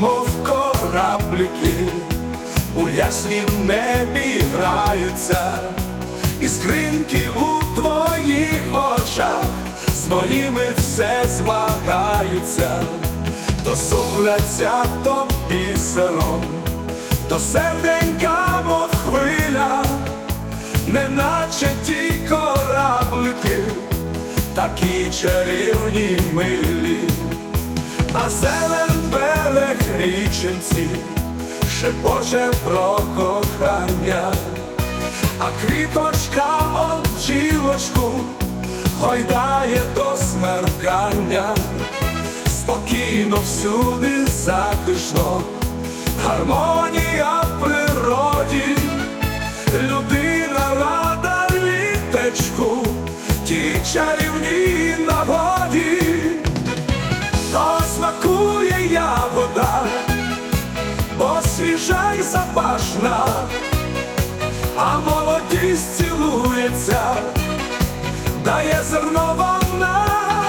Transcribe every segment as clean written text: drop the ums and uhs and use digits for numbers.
мов кораблики, у яснім небі граються, і скриньки у твоїх очах з моїми все змагаються, то сумляться, то бісером, то серденька, мов хвиля, неначе ті кораблики, такі чарівні милі. А зелен берег річенці шепоче про кохання, а квіточка об бджілочку гойдає до смеркання. Спокійно всюди затишно, гармонія в природі, людина рада літечку, тій чарівній нагоді. То смакує ягода, бо свіжа й запашна, а молодість цілується, дає зерно вона,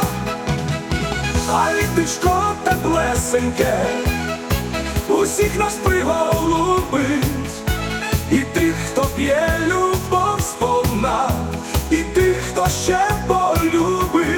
а літечко теплесеньке усіх нас приголубить, і тих, хто п'є любов сповна, і тих, хто ще полюбить.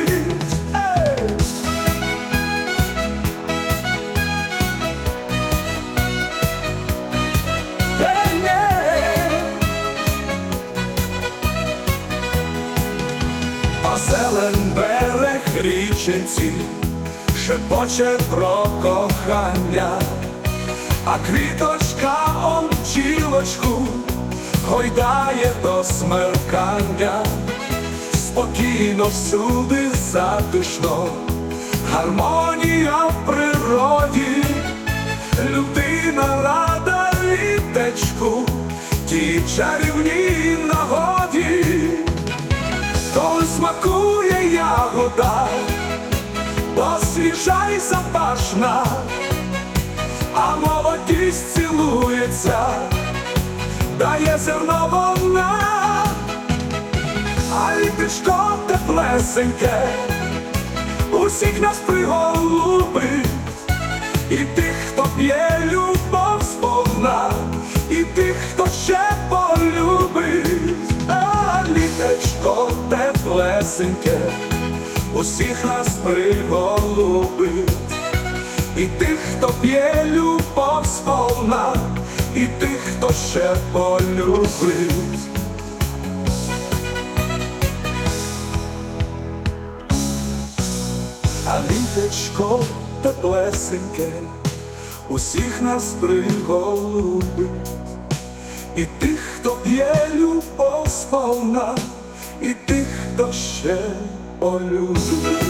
А зелен берег річенці шепоче про кохання, а квіточка ом бджілочку гойдає до смеркання. Спокійно всюди затишно, гармонія в природі, людина рада літечку, тій чарівній нагоді. То смакує ягода, бо свіжа й запашна, а молодість цілується, дає зерно вона, а літечко теплесеньке усіх нас приголубить, і тих, хто п'є любов сповна, і тих, хто ще полюбить. А літечко теплесеньке усіх нас приголубить, і тих, хто п'є любов сповна, і тих, хто ще полюбить. А літечко теплесеньке усіх нас приголубить, і тих, хто п'є любов сповна, і тих, хто ще полюбить.